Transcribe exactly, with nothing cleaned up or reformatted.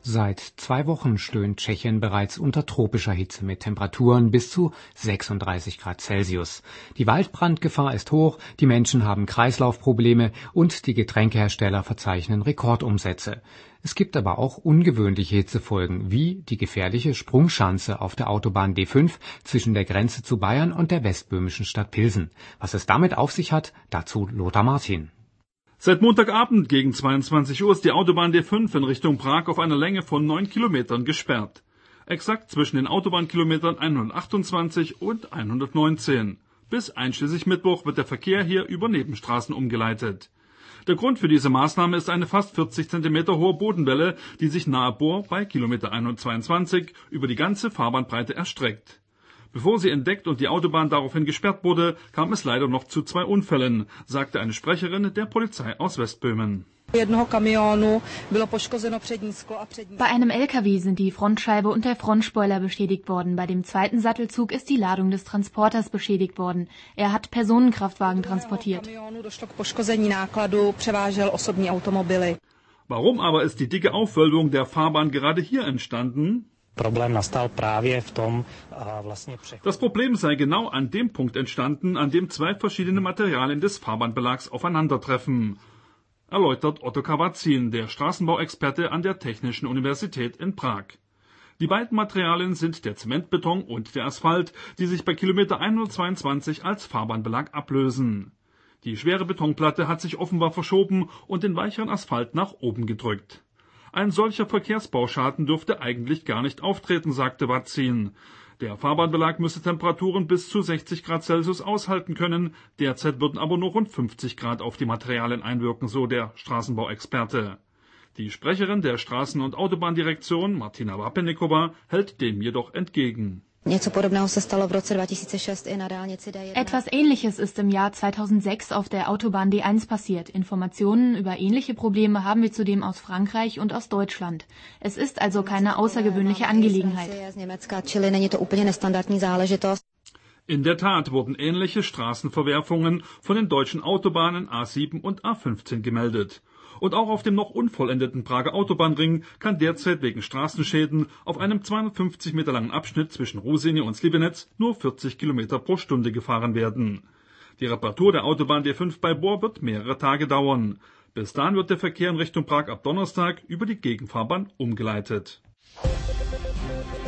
Seit zwei Wochen stöhnt Tschechien bereits unter tropischer Hitze mit Temperaturen bis zu sechsunddreißig Grad Celsius. Die Waldbrandgefahr ist hoch, die Menschen haben Kreislaufprobleme und die Getränkehersteller verzeichnen Rekordumsätze. Es gibt aber auch ungewöhnliche Hitzefolgen, wie die gefährliche Sprungschanze auf der Autobahn D fünf zwischen der Grenze zu Bayern und der westböhmischen Stadt Pilsen. Was es damit auf sich hat, dazu Lothar Martin. Seit Montagabend gegen zweiundzwanzig Uhr ist die Autobahn D fünf in Richtung Prag auf einer Länge von neun Kilometern gesperrt. Exakt zwischen den Autobahnkilometern hundertachtundzwanzig und hundertneunzehn. Bis einschließlich Mittwoch wird der Verkehr hier über Nebenstraßen umgeleitet. Der Grund für diese Maßnahme ist eine fast vierzig Zentimeter hohe Bodenwelle, die sich nahe Bor bei Kilometer hundertzweiundzwanzig über die ganze Fahrbahnbreite erstreckt. Bevor sie entdeckt und die Autobahn daraufhin gesperrt wurde, kam es leider noch zu zwei Unfällen, sagte eine Sprecherin der Polizei aus Westböhmen. Bei einem L K W sind die Frontscheibe und der Frontspoiler beschädigt worden. Bei dem zweiten Sattelzug ist die Ladung des Transporters beschädigt worden. Er hat Personenkraftwagen transportiert. Warum aber ist die dicke Aufwölbung der Fahrbahn gerade hier entstanden? Das Problem sei genau an dem Punkt entstanden, an dem zwei verschiedene Materialien des Fahrbahnbelags aufeinandertreffen, erläutert Otto Kawazin, der Straßenbauexperte an der Technischen Universität in Prag. Die beiden Materialien sind der Zementbeton und der Asphalt, die sich bei Kilometer hundertzweiundzwanzig als Fahrbahnbelag ablösen. Die schwere Betonplatte hat sich offenbar verschoben und den weicheren Asphalt nach oben gedrückt. Ein solcher Verkehrsbauschaden dürfte eigentlich gar nicht auftreten, sagte Vazin. Der Fahrbahnbelag müsse Temperaturen bis zu sechzig Grad Celsius aushalten können. Derzeit würden aber nur rund fünfzig Grad auf die Materialien einwirken, so der Straßenbauexperte. Die Sprecherin der Straßen- und Autobahndirektion, Martina Vapenikova, hält dem jedoch entgegen. Etwas Ähnliches ist im Jahr zweitausendsechs auf der Autobahn D eins passiert. Informationen über ähnliche Probleme haben wir zudem aus Frankreich und aus Deutschland. Es ist also keine außergewöhnliche Angelegenheit. In der Tat wurden ähnliche Straßenverwerfungen von den deutschen Autobahnen A sieben und A fünfzehn gemeldet. Und auch auf dem noch unvollendeten Prager Autobahnring kann derzeit wegen Straßenschäden auf einem zweihundertfünfzig Meter langen Abschnitt zwischen Ruzyně und Sliveniec nur vierzig Kilometer pro Stunde gefahren werden. Die Reparatur der Autobahn D fünf bei Bor wird mehrere Tage dauern. Bis dahin wird der Verkehr in Richtung Prag ab Donnerstag über die Gegenfahrbahn umgeleitet.